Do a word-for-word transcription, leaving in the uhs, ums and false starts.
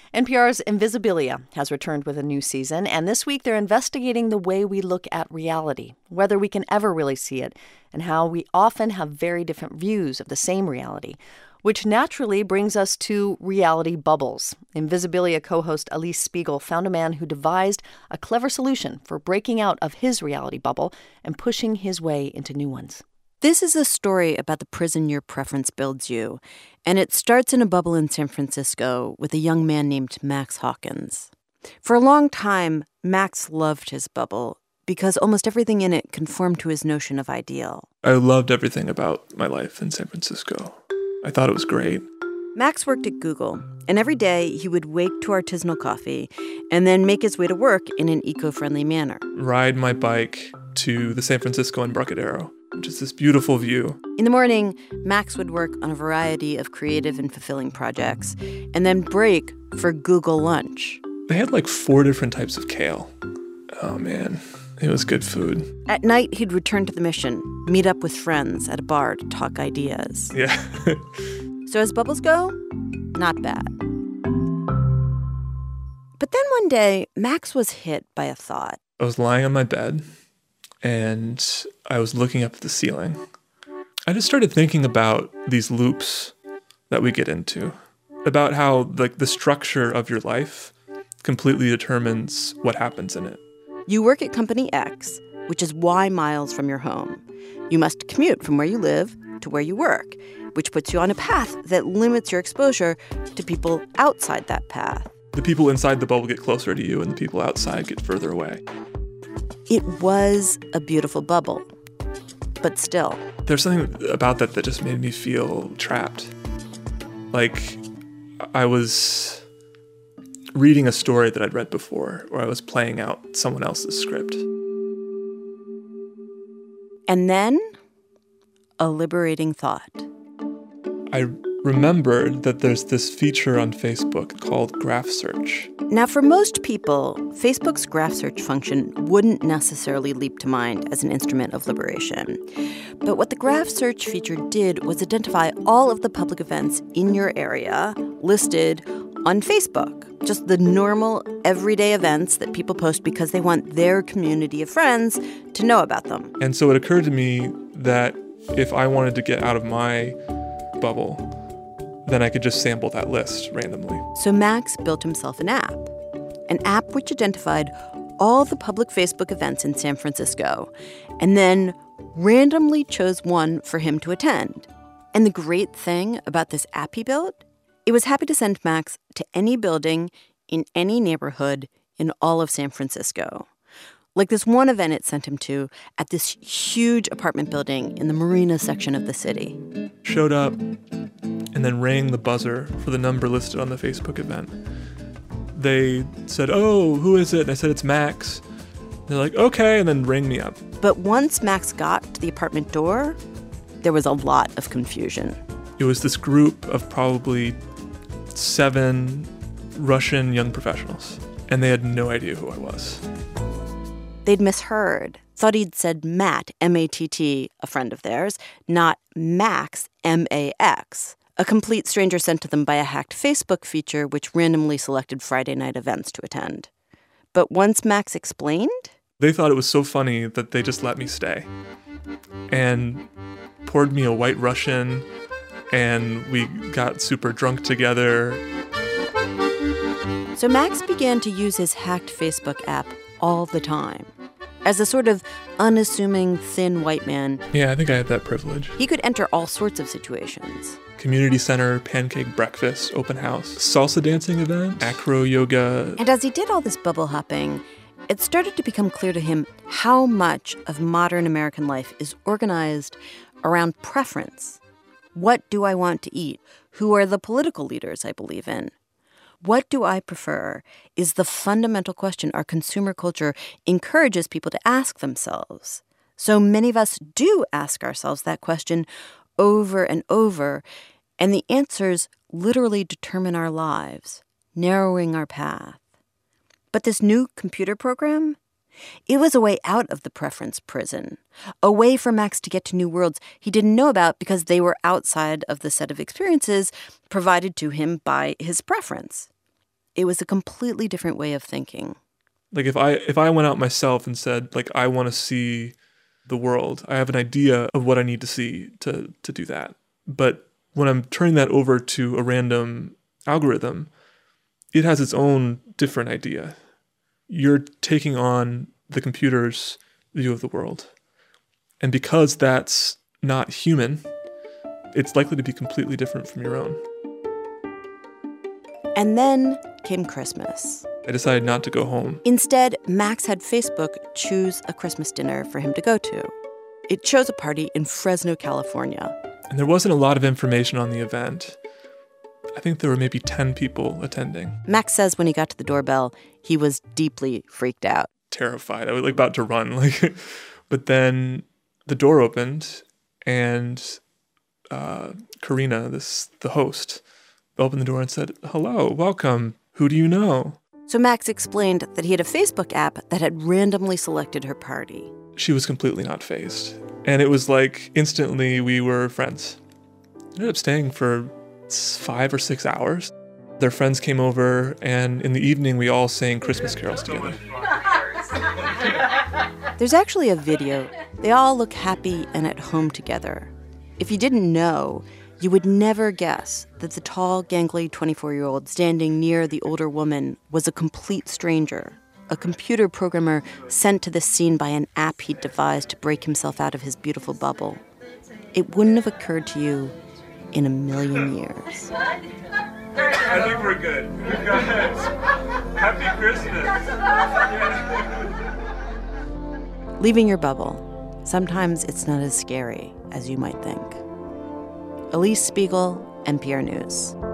N P R's Invisibilia has returned with a new season, and this week they're investigating the way we look at reality, whether we can ever really see it, and how we often have very different views of the same reality, which naturally brings us to reality bubbles. Invisibilia co-host Alix Spiegel found a man who devised a clever solution for breaking out of his reality bubble and pushing his way into new ones. This is a story about the prison your preference builds you, and it starts in a bubble in San Francisco with a young man named Max Hawkins. For a long time, Max loved his bubble because almost everything in it conformed to his notion of ideal. I loved everything about my life in San Francisco. I thought it was great. Max worked at Google, and every day he would wake to artisanal coffee and then make his way to work in an eco-friendly manner. Ride my bike to the San Francisco Embarcadero, which is this beautiful view. In the morning, Max would work on a variety of creative and fulfilling projects and then break for Google lunch. They had like four different types of kale. Oh, man. It was good food. At night, he'd return to the mission, meet up with friends at a bar to talk ideas. Yeah. So as bubbles go, not bad. But then one day, Max was hit by a thought. I was lying on my bed, and I was looking up at the ceiling. I just started thinking about these loops that we get into, about how like the structure of your life completely determines what happens in it. You work at Company X, which is Y miles from your home. You must commute from where you live to where you work, which puts you on a path that limits your exposure to people outside that path. The people inside the bubble get closer to you, and the people outside get further away. It was a beautiful bubble, but still. There's something about that that just made me feel trapped. Like I was reading a story that I'd read before, or I was playing out someone else's script. And then a liberating thought. I remembered that there's this feature on Facebook called Graph Search. Now, for most people, Facebook's graph search function wouldn't necessarily leap to mind as an instrument of liberation. But what the graph search feature did was identify all of the public events in your area listed on Facebook. Just the normal, everyday events that people post because they want their community of friends to know about them. And so it occurred to me that if I wanted to get out of my bubble, then I could just sample that list randomly. So Max built himself an app, an app which identified all the public Facebook events in San Francisco and then randomly chose one for him to attend. And the great thing about this app he built, it was happy to send Max to any building in any neighborhood in all of San Francisco. Like this one event it sent him to at this huge apartment building in the Marina section of the city. Showed up and then rang the buzzer for the number listed on the Facebook event. They said, "Oh, who is it?" And I said, "It's Max." They're like, "Okay," and then rang me up. But once Max got to the apartment door, there was a lot of confusion. It was this group of probably seven Russian young professionals, and they had no idea who I was. They'd misheard, thought he'd said Matt, M A T T, a friend of theirs, not Max, M A X, a complete stranger sent to them by a hacked Facebook feature which randomly selected Friday night events to attend. But once Max explained... They thought it was so funny that they just let me stay and poured me a White Russian, and we got super drunk together. So Max began to use his hacked Facebook app all the time. As a sort of unassuming, thin white man. Yeah, I think I had that privilege. He could enter all sorts of situations. Community center, pancake breakfast, open house, salsa dancing event, acro yoga. And as he did all this bubble hopping, it started to become clear to him how much of modern American life is organized around preference. What do I want to eat? Who are the political leaders I believe in? What do I prefer is the fundamental question our consumer culture encourages people to ask themselves. So many of us do ask ourselves that question over and over, and the answers literally determine our lives, narrowing our path. But this new computer program, it was a way out of the preference prison, a way for Max to get to new worlds he didn't know about because they were outside of the set of experiences provided to him by his preference. It was a completely different way of thinking. Like if I if I went out myself and said, like, I want to see the world, I have an idea of what I need to see to to do that. But when I'm turning that over to a random algorithm, it has its own different idea. You're taking on the computer's view of the world. And because that's not human, it's likely to be completely different from your own. And then came Christmas. I decided not to go home. Instead, Max had Facebook choose a Christmas dinner for him to go to. It chose a party in Fresno, California. And there wasn't a lot of information on the event. I think there were maybe ten people attending. Max says when he got to the doorbell, he was deeply freaked out. Terrified. I was like about to run. Like, but then the door opened, and uh, Karina, this the host, opened the door and said, "Hello, welcome. Who do you know?" So Max explained that he had a Facebook app that had randomly selected her party. She was completely not fazed. And it was like instantly we were friends. Ended up staying for five or six hours. Their friends came over, and in the evening we all sang Christmas carols together. There's actually a video. They all look happy and at home together. If you didn't know, you would never guess that the tall, gangly twenty-four-year-old standing near the older woman was a complete stranger, a computer programmer sent to the scene by an app he'd devised to break himself out of his beautiful bubble. It wouldn't have occurred to you in a million years. I think we're good. We're good. Happy Christmas. Leaving your bubble. Sometimes it's not as scary as you might think. Elise Spiegel, N P R News.